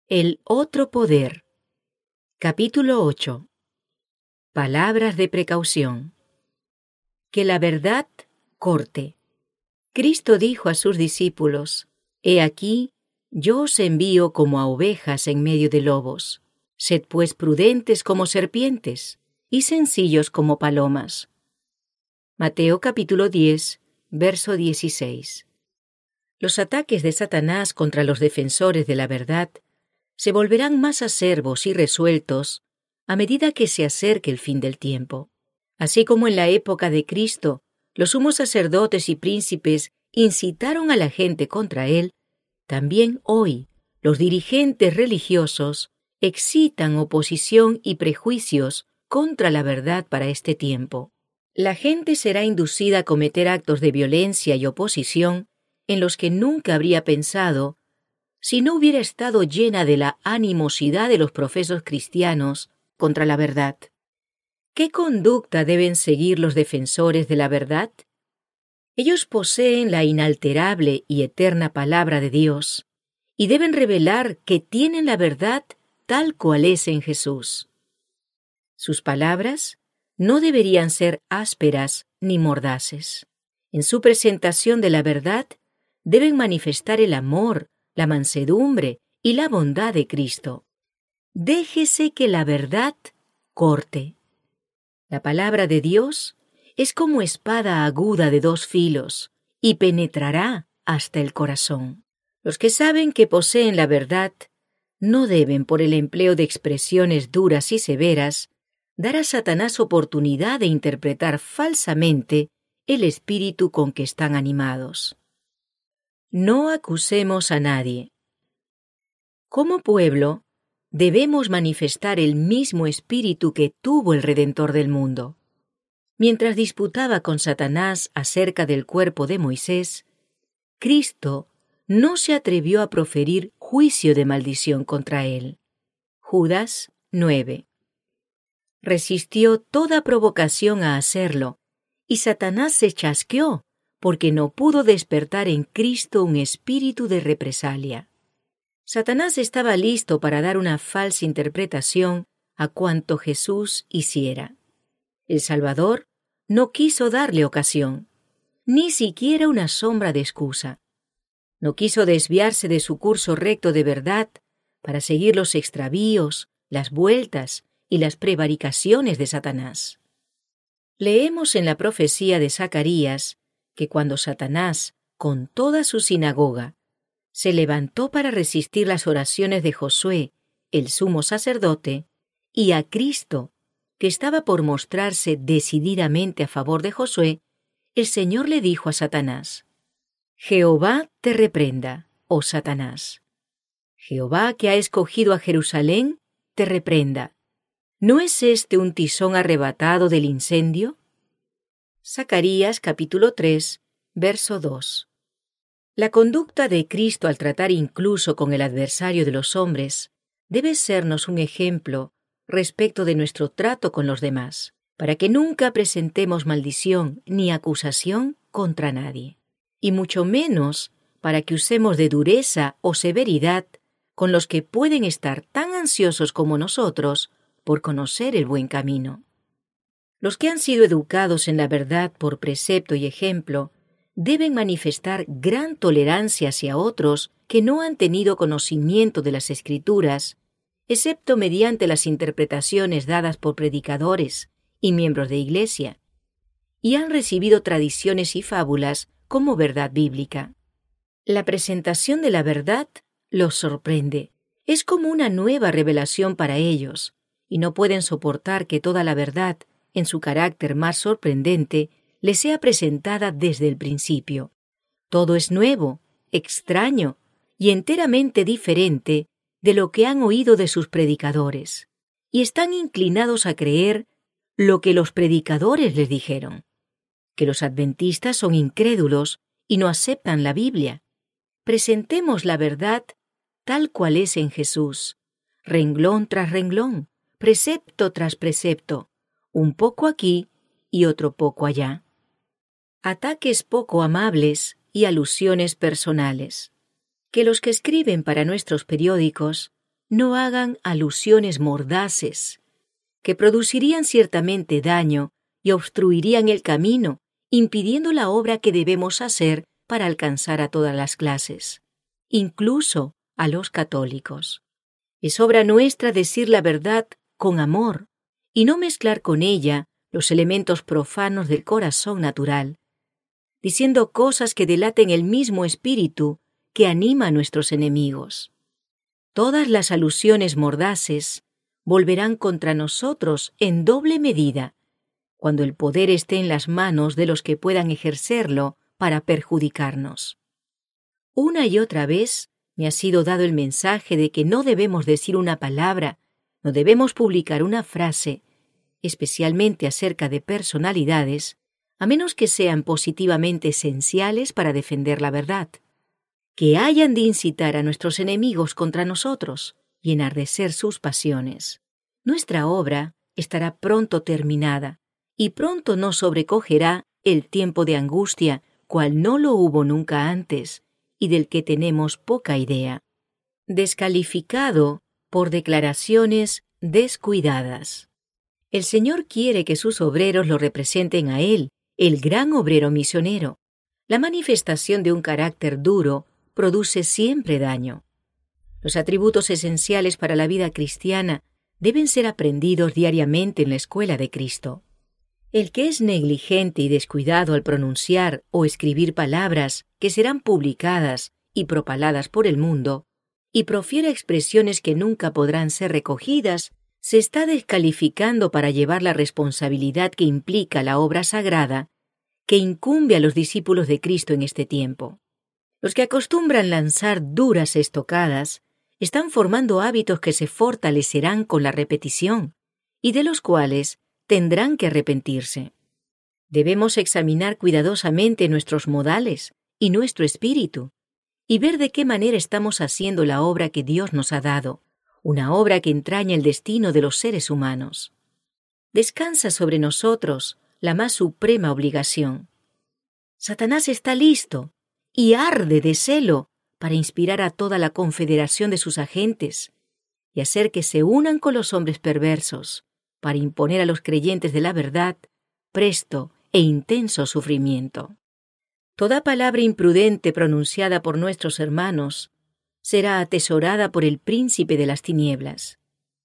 El otro poder. Capítulo 8. Palabras de precaución. Que la verdad corte. Cristo dijo a sus discípulos: He aquí, yo os envío como a ovejas en medio de lobos. Sed pues prudentes como serpientes y sencillos como palomas. Mateo capítulo 10, verso 16. Los ataques de Satanás contra los defensores de la verdad se volverán más acerbos y resueltos a medida que se acerque el fin del tiempo. Así como en la época de Cristo, los sumos sacerdotes y príncipes incitaron a la gente contra él, también hoy los dirigentes religiosos excitan oposición y prejuicios contra la verdad para este tiempo. La gente será inducida a cometer actos de violencia y oposición en los que nunca habría pensado si no hubiera estado llena de la animosidad de los profesos cristianos contra la verdad. ¿Qué conducta deben seguir los defensores de la verdad? Ellos poseen la inalterable y eterna palabra de Dios y deben revelar que tienen la verdad tal cual es en Jesús. Sus palabras no deberían ser ásperas ni mordaces. En su presentación de la verdad deben manifestar el amor, la mansedumbre y la bondad de Cristo. Déjese que la verdad corte. La palabra de Dios es como espada aguda de dos filos y penetrará hasta el corazón. Los que saben que poseen la verdad no deben, por el empleo de expresiones duras y severas, dar a Satanás oportunidad de interpretar falsamente el espíritu con que están animados. No acusemos a nadie. Como pueblo, debemos manifestar el mismo espíritu que tuvo el Redentor del mundo. Mientras disputaba con Satanás acerca del cuerpo de Moisés, Cristo no se atrevió a proferir juicio de maldición contra él. Judas 9. Resistió toda provocación a hacerlo, y Satanás se chasqueó porque no pudo despertar en Cristo un espíritu de represalia. Satanás estaba listo para dar una falsa interpretación a cuanto Jesús hiciera. El Salvador no quiso darle ocasión, ni siquiera una sombra de excusa. No quiso desviarse de su curso recto de verdad para seguir los extravíos, las vueltas y las prevaricaciones de Satanás. Leemos en la profecía de Zacarías que cuando Satanás, con toda su sinagoga, se levantó para resistir las oraciones de Josué, el sumo sacerdote, y a Cristo, que estaba por mostrarse decididamente a favor de Josué, el Señor le dijo a Satanás: Jehová te reprenda, oh Satanás. Jehová, que ha escogido a Jerusalén, te reprenda. ¿No es este un tizón arrebatado del incendio? Zacarías capítulo 3, verso 2. La conducta de Cristo al tratar incluso con el adversario de los hombres debe sernos un ejemplo respecto de nuestro trato con los demás, para que nunca presentemos maldición ni acusación contra nadie, y mucho menos para que usemos de dureza o severidad con los que pueden estar tan ansiosos como nosotros por conocer el buen camino. Los que han sido educados en la verdad por precepto y ejemplo deben manifestar gran tolerancia hacia otros que no han tenido conocimiento de las Escrituras, excepto mediante las interpretaciones dadas por predicadores y miembros de iglesia, y han recibido tradiciones y fábulas como verdad bíblica. La presentación de la verdad los sorprende. Es como una nueva revelación para ellos, y no pueden soportar que toda la verdad, en su carácter más sorprendente, les sea presentada desde el principio. Todo es nuevo, extraño y enteramente diferente de lo que han oído de sus predicadores, y están inclinados a creer lo que los predicadores les dijeron, que los adventistas son incrédulos y no aceptan la Biblia. Presentemos la verdad tal cual es en Jesús, renglón tras renglón, precepto tras precepto, un poco aquí y otro poco allá. Ataques poco amables y alusiones personales. Que los que escriben para nuestros periódicos no hagan alusiones mordaces, que producirían ciertamente daño y obstruirían el camino, impidiendo la obra que debemos hacer para alcanzar a todas las clases, incluso a los católicos. Es obra nuestra decir la verdad con amor y no mezclar con ella los elementos profanos del corazón natural, diciendo cosas que delaten el mismo espíritu que anima a nuestros enemigos. Todas las alusiones mordaces volverán contra nosotros en doble medida, cuando el poder esté en las manos de los que puedan ejercerlo para perjudicarnos. Una y otra vez me ha sido dado el mensaje de que no debemos decir una palabra, no debemos publicar una frase, especialmente acerca de personalidades, a menos que sean positivamente esenciales para defender la verdad, que hayan de incitar a nuestros enemigos contra nosotros y enardecer sus pasiones. Nuestra obra estará pronto terminada, y pronto nos sobrecogerá el tiempo de angustia, cual no lo hubo nunca antes, y del que tenemos poca idea. Descalificado por declaraciones descuidadas. El Señor quiere que sus obreros lo representen a Él, el gran obrero misionero. La manifestación de un carácter duro produce siempre daño. Los atributos esenciales para la vida cristiana deben ser aprendidos diariamente en la escuela de Cristo. El que es negligente y descuidado al pronunciar o escribir palabras que serán publicadas y propaladas por el mundo, y profiere expresiones que nunca podrán ser recogidas, se está descalificando para llevar la responsabilidad que implica la obra sagrada que incumbe a los discípulos de Cristo en este tiempo. Los que acostumbran lanzar duras estocadas están formando hábitos que se fortalecerán con la repetición y de los cuales tendrán que arrepentirse. Debemos examinar cuidadosamente nuestros modales y nuestro espíritu y ver de qué manera estamos haciendo la obra que Dios nos ha dado, una obra que entraña el destino de los seres humanos. Descansa sobre nosotros la más suprema obligación. Satanás está listo y arde de celo para inspirar a toda la confederación de sus agentes y hacer que se unan con los hombres perversos para imponer a los creyentes de la verdad presto e intenso sufrimiento. Toda palabra imprudente pronunciada por nuestros hermanos será atesorada por el príncipe de las tinieblas.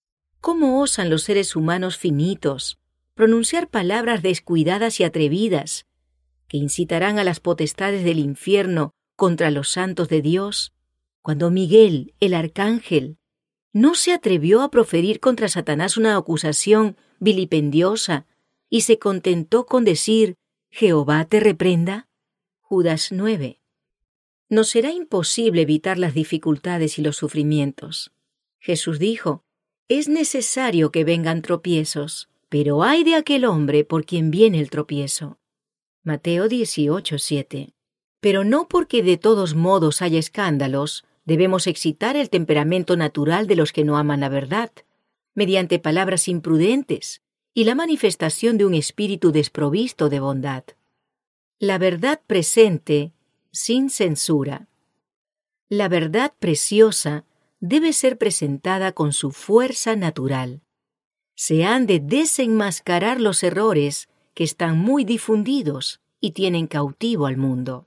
¿Cómo osan los seres humanos finitos pronunciar palabras descuidadas y atrevidas que incitarán a las potestades del infierno contra los santos de Dios, cuando Miguel, el arcángel, no se atrevió a proferir contra Satanás una acusación vilipendiosa y se contentó con decir, «Jehová te reprenda»? Judas 9. Nos será imposible evitar las dificultades y los sufrimientos. Jesús dijo, «Es necesario que vengan tropiezos, pero ay de aquel hombre por quien viene el tropiezo». Mateo 18:7. Pero no porque de todos modos haya escándalos, debemos excitar el temperamento natural de los que no aman la verdad, mediante palabras imprudentes y la manifestación de un espíritu desprovisto de bondad. La verdad presente, sin censura. La verdad preciosa debe ser presentada con su fuerza natural. Se han de desenmascarar los errores que están muy difundidos y tienen cautivo al mundo.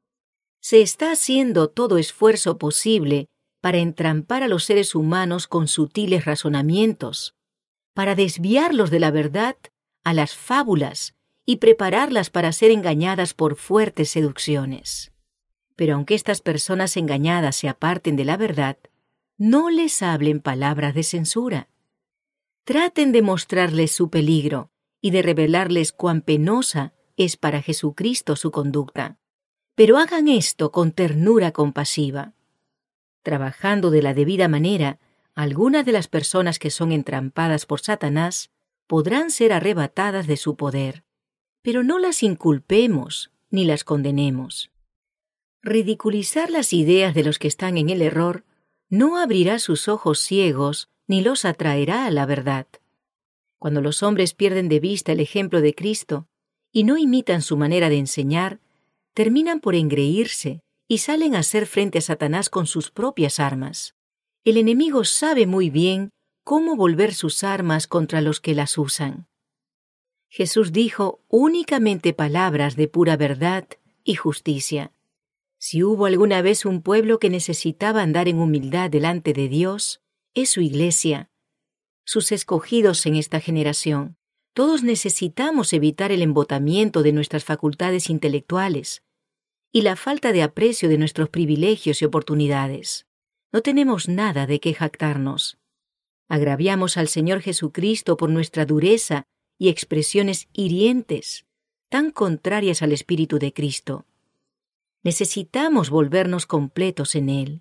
Se está haciendo todo esfuerzo posible para entrampar a los seres humanos con sutiles razonamientos, para desviarlos de la verdad a las fábulas y prepararlas para ser engañadas por fuertes seducciones. Pero aunque estas personas engañadas se aparten de la verdad, no les hablen palabras de censura. Traten de mostrarles su peligro y de revelarles cuán penosa es para Jesucristo su conducta. Pero hagan esto con ternura compasiva. Trabajando de la debida manera, algunas de las personas que son entrampadas por Satanás podrán ser arrebatadas de su poder. Pero no las inculpemos ni las condenemos. Ridiculizar las ideas de los que están en el error no abrirá sus ojos ciegos ni los atraerá a la verdad. Cuando los hombres pierden de vista el ejemplo de Cristo y no imitan su manera de enseñar, terminan por engreírse y salen a hacer frente a Satanás con sus propias armas. El enemigo sabe muy bien cómo volver sus armas contra los que las usan. Jesús dijo únicamente palabras de pura verdad y justicia. Si hubo alguna vez un pueblo que necesitaba andar en humildad delante de Dios, es su iglesia, sus escogidos en esta generación. Todos necesitamos evitar el embotamiento de nuestras facultades intelectuales y la falta de aprecio de nuestros privilegios y oportunidades. No tenemos nada de qué jactarnos. Agraviamos al Señor Jesucristo por nuestra dureza y expresiones hirientes, tan contrarias al Espíritu de Cristo. Necesitamos volvernos completos en Él.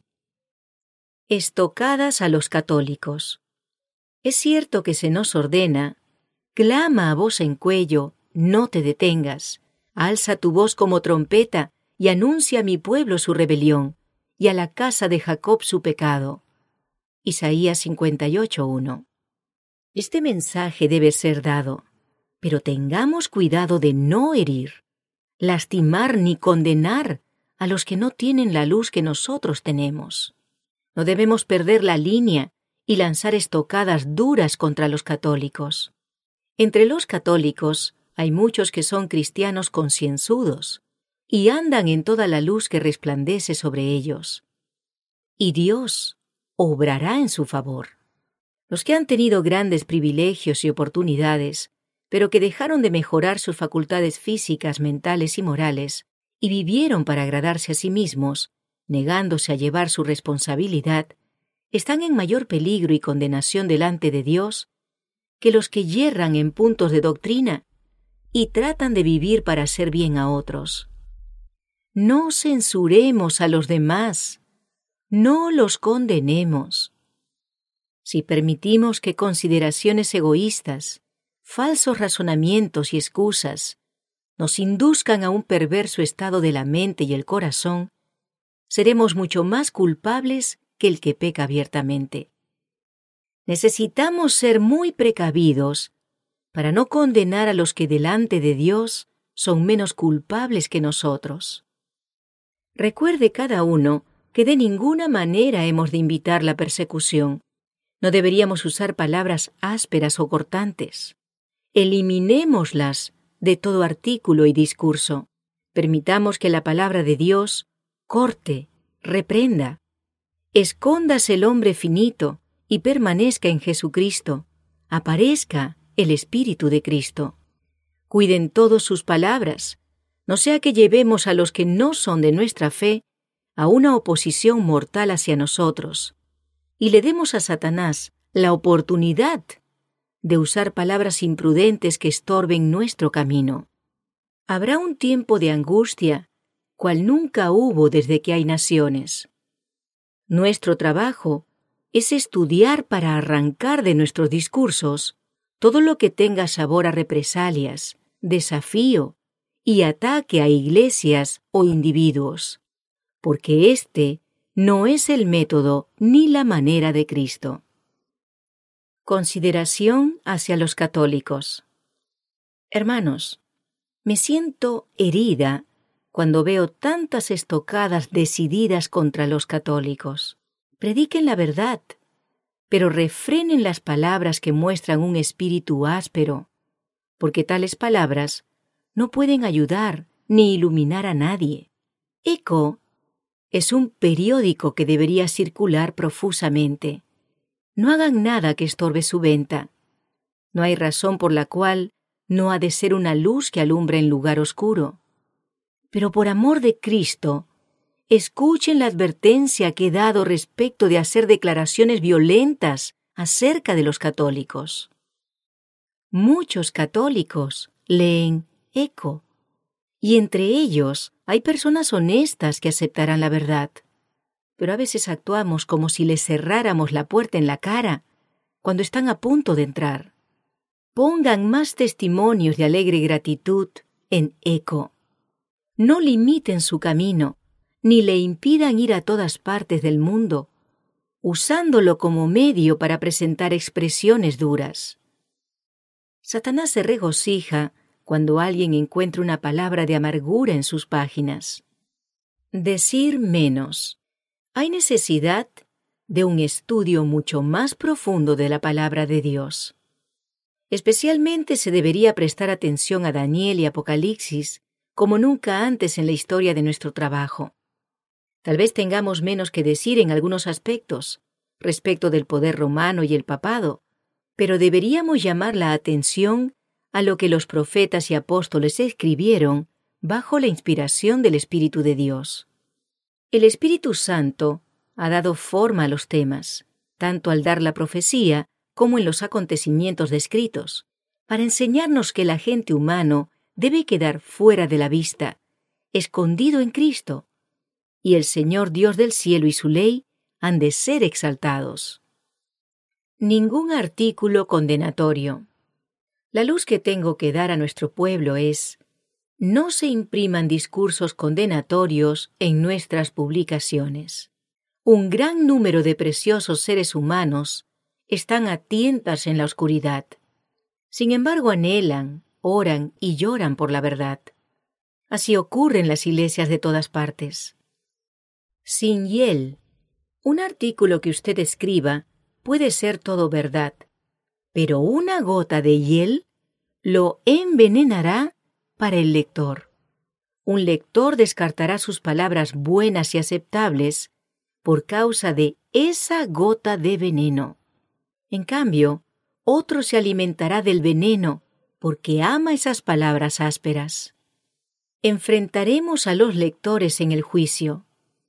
Estocadas a los católicos. Es cierto que se nos ordena: clama a voz en cuello, no te detengas, alza tu voz como trompeta y anuncia a mi pueblo su rebelión y a la casa de Jacob su pecado. Isaías 58:1. Este mensaje debe ser dado, pero tengamos cuidado de no herir, lastimar ni condenar a los que no tienen la luz que nosotros tenemos. No debemos perder la línea y lanzar estocadas duras contra los católicos. Entre los católicos hay muchos que son cristianos concienzudos y andan en toda la luz que resplandece sobre ellos. Y Dios obrará en su favor. Los que han tenido grandes privilegios y oportunidades, pero que dejaron de mejorar sus facultades físicas, mentales y morales, y vivieron para agradarse a sí mismos, negándose a llevar su responsabilidad, están en mayor peligro y condenación delante de Dios que los que yerran en puntos de doctrina y tratan de vivir para hacer bien a otros. No censuremos a los demás, no los condenemos. Si permitimos que consideraciones egoístas, falsos razonamientos y excusas nos induzcan a un perverso estado de la mente y el corazón, seremos mucho más culpables que el que peca abiertamente. Necesitamos ser muy precavidos para no condenar a los que delante de Dios son menos culpables que nosotros. Recuerde cada uno que de ninguna manera hemos de invitar la persecución. No deberíamos usar palabras ásperas o cortantes. Eliminémoslas de todo artículo y discurso. Permitamos que la palabra de Dios corte, reprenda. Escóndase el hombre finito y permanezca en Jesucristo. Aparezca el Espíritu de Cristo. Cuiden todos sus palabras, no sea que llevemos a los que no son de nuestra fe a una oposición mortal hacia nosotros, y le demos a Satanás la oportunidad de usar palabras imprudentes que estorben nuestro camino. Habrá un tiempo de angustia, cual nunca hubo desde que hay naciones. Nuestro trabajo es estudiar para arrancar de nuestros discursos todo lo que tenga sabor a represalias, desafío y ataque a iglesias o individuos, porque este no es el método ni la manera de Cristo. Consideración hacia los católicos. Hermanos, me siento herida cuando veo tantas estocadas decididas contra los católicos. Prediquen la verdad, pero refrenen las palabras que muestran un espíritu áspero, porque tales palabras no pueden ayudar ni iluminar a nadie. ECO es un periódico que debería circular profusamente. No hagan nada que estorbe su venta. No hay razón por la cual no ha de ser una luz que alumbre en lugar oscuro. Pero por amor de Cristo, escuchen la advertencia que he dado respecto de hacer declaraciones violentas acerca de los católicos. Muchos católicos leen ECO, y entre ellos hay personas honestas que aceptarán la verdad. Pero a veces actuamos como si les cerráramos la puerta en la cara cuando están a punto de entrar. Pongan más testimonios de alegre gratitud en ECO. No limiten su camino, ni le impidan ir a todas partes del mundo, usándolo como medio para presentar expresiones duras. Satanás se regocija cuando alguien encuentra una palabra de amargura en sus páginas. Decir menos. ¿Hay necesidad de un estudio mucho más profundo de la palabra de Dios. Especialmente se debería prestar atención a Daniel y Apocalipsis como nunca antes en la historia de nuestro trabajo. Tal vez tengamos menos que decir en algunos aspectos respecto del poder romano y el papado, pero deberíamos llamar la atención a lo que los profetas y apóstoles escribieron bajo la inspiración del Espíritu de Dios. El Espíritu Santo ha dado forma a los temas, tanto al dar la profecía como en los acontecimientos descritos, para enseñarnos que el agente humano debe quedar fuera de la vista, escondido en Cristo, y el Señor Dios del cielo y su ley han de ser exaltados. Ningún artículo condenatorio. La luz que tengo que dar a nuestro pueblo es: no se impriman discursos condenatorios en nuestras publicaciones. Un gran número de preciosos seres humanos están a tientas en la oscuridad. Sin embargo, anhelan, oran y lloran por la verdad. Así ocurre en las iglesias de todas partes. Sin hiel, un artículo que usted escriba puede ser todo verdad, pero una gota de hiel lo envenenará para el lector. Un lector descartará sus palabras buenas y aceptables por causa de esa gota de veneno. En cambio, otro se alimentará del veneno porque ama esas palabras ásperas. Enfrentaremos a los lectores en el juicio.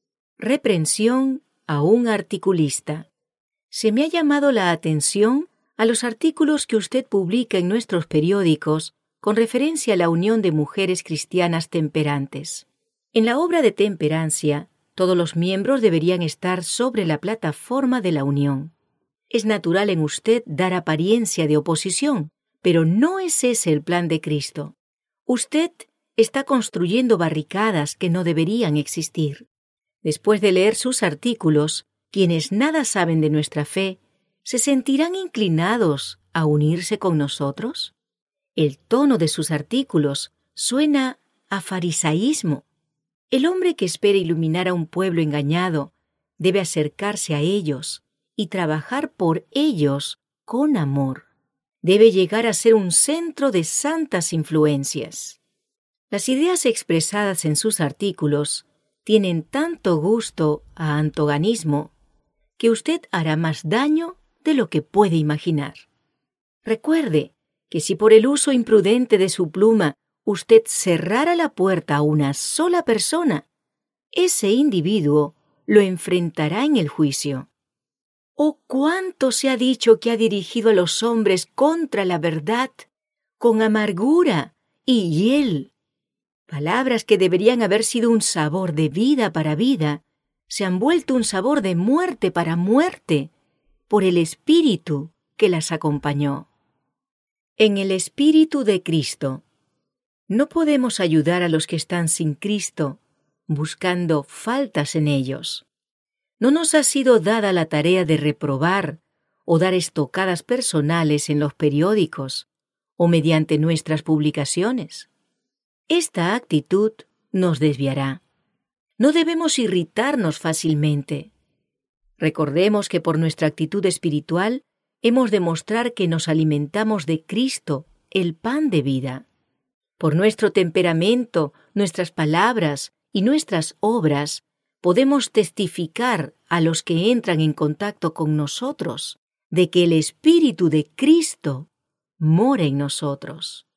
Reprensión a un articulista. Se me ha llamado la atención a los artículos que usted publica en nuestros periódicos con referencia a la Unión de Mujeres Cristianas Temperantes. En la obra de temperancia, todos los miembros deberían estar sobre la plataforma de la unión. Es natural en usted dar apariencia de oposición, pero no es ese el plan de Cristo. Usted está construyendo barricadas que no deberían existir. Después de leer sus artículos, quienes nada saben de nuestra fe, ¿se sentirán inclinados a unirse con nosotros? El tono de sus artículos suena a farisaísmo. El hombre que espera iluminar a un pueblo engañado debe acercarse a ellos y trabajar por ellos con amor. Debe llegar a ser un centro de santas influencias. Las ideas expresadas en sus artículos tienen tanto gusto a antagonismo que usted hará más daño de lo que puede imaginar. Recuerde que si por el uso imprudente de su pluma usted cerrara la puerta a una sola persona, ese individuo lo enfrentará en el juicio. ¡Oh, cuánto se ha dicho que ha dirigido a los hombres contra la verdad, con amargura y hiel! Palabras que deberían haber sido un sabor de vida para vida, se han vuelto un sabor de muerte para muerte, por el Espíritu que las acompañó. En el Espíritu de Cristo. No podemos ayudar a los que están sin Cristo, buscando faltas en ellos. No nos ha sido dada la tarea de reprobar o dar estocadas personales en los periódicos o mediante nuestras publicaciones. Esta actitud nos desviará. No debemos irritarnos fácilmente. Recordemos que por nuestra actitud espiritual hemos de mostrar que nos alimentamos de Cristo, el pan de vida. Por nuestro temperamento, nuestras palabras y nuestras obras, podemos testificar a los que entran en contacto con nosotros de que el Espíritu de Cristo mora en nosotros.